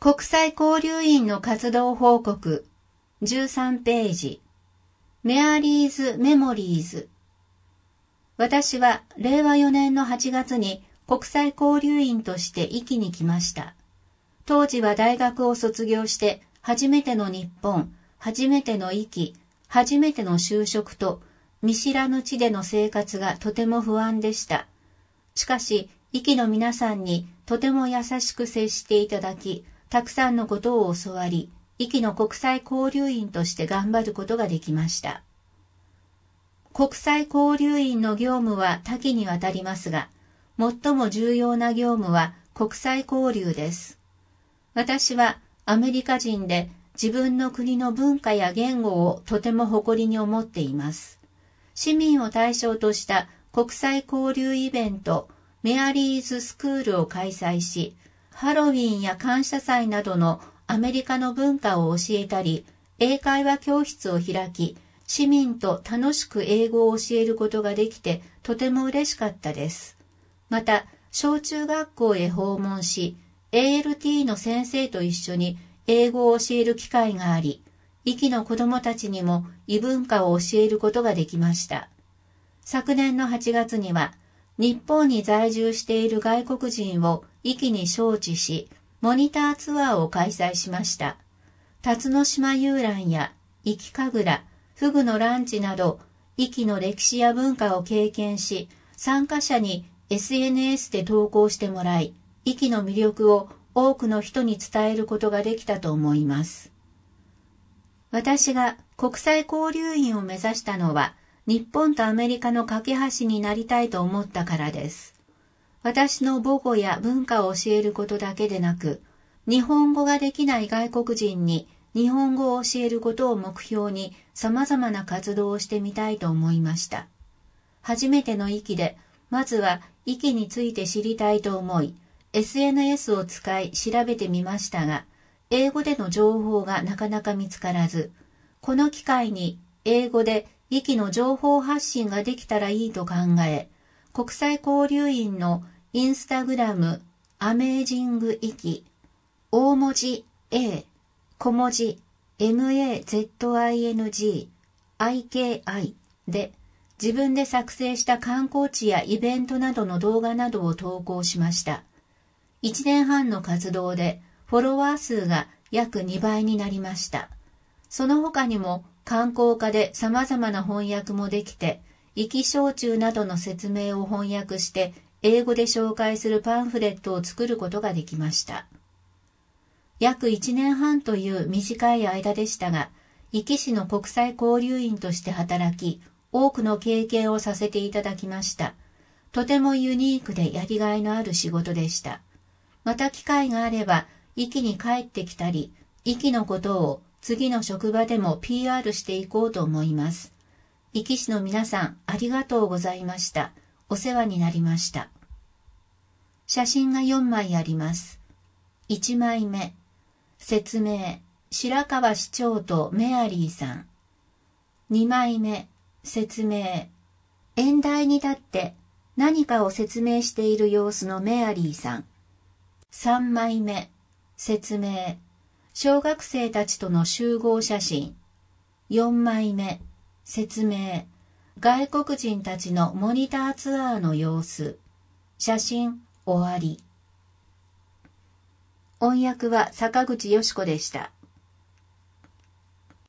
国際交流員の活動報告13ページメアリーズ・メモリーズ。私は令和4年の8月に国際交流員として壱岐に来ました。当時は大学を卒業して初めての日本、初めての壱岐、初めての就職と見知らぬ地での生活がとても不安でした。しかし、壱岐の皆さんにとても優しく接していただき、たくさんのことを教わり、壱岐の国際交流員として頑張ることができました。国際交流員の業務は多岐にわたりますが、最も重要な業務は国際交流です。私はアメリカ人で自分の国の文化や言語をとても誇りに思っています。市民を対象とした国際交流イベント、メアリーズスクールを開催し、ハロウィンや感謝祭などのアメリカの文化を教えたり、英会話教室を開き、市民と楽しく英語を教えることができてとても嬉しかったです。また、小中学校へ訪問し、ALT の先生と一緒に英語を教える機会があり、壱岐の子どもたちにも異文化を教えることができました。昨年の8月には、日本に在住している外国人を壱岐に招致し、モニターツアーを開催しました。辰野島遊覧や壱岐神楽、フグのランチなど、壱岐の歴史や文化を経験し、参加者に SNS で投稿してもらい、壱岐の魅力を多くの人に伝えることができたと思います。私が国際交流員を目指したのは、日本とアメリカの架け橋になりたいと思ったからです。私の母語や文化を教えることだけでなく、日本語ができない外国人に日本語を教えることを目標に様々な活動をしてみたいと思いました。初めての壱岐で、まずは壱岐について知りたいと思い、SNS を使い調べてみましたが、英語での情報がなかなか見つからず、この機会に英語で壱岐の情報発信ができたらいいと考え、国際交流員のインスタグラム、アメージング壱岐、大文字 A、小文字 MAZING、IKI で自分で作成した観光地やイベントなどの動画などを投稿しました。1年半の活動でフォロワー数が約2倍になりました。その他にも観光課で様々な翻訳もできて、壱岐小中などの説明を翻訳して英語で紹介するパンフレットを作ることができました。約1年半という短い間でしたが、壱岐市の国際交流員として働き、多くの経験をさせていただきました。とてもユニークでやりがいのある仕事でした。また機会があれば、壱岐に帰ってきたり、壱岐のことを次の職場でも PR していこうと思います。壱岐市の皆さん、ありがとうございました。お世話になりました。写真が4枚あります。1枚目、説明、白川市長とメアリーさん。2枚目、説明、演台に立って何かを説明している様子のメアリーさん。3枚目、説明、小学生たちとの集合写真。4枚目、説明、外国人たちのモニターツアーの様子。写真、終わり。音訳は坂口よし子でした。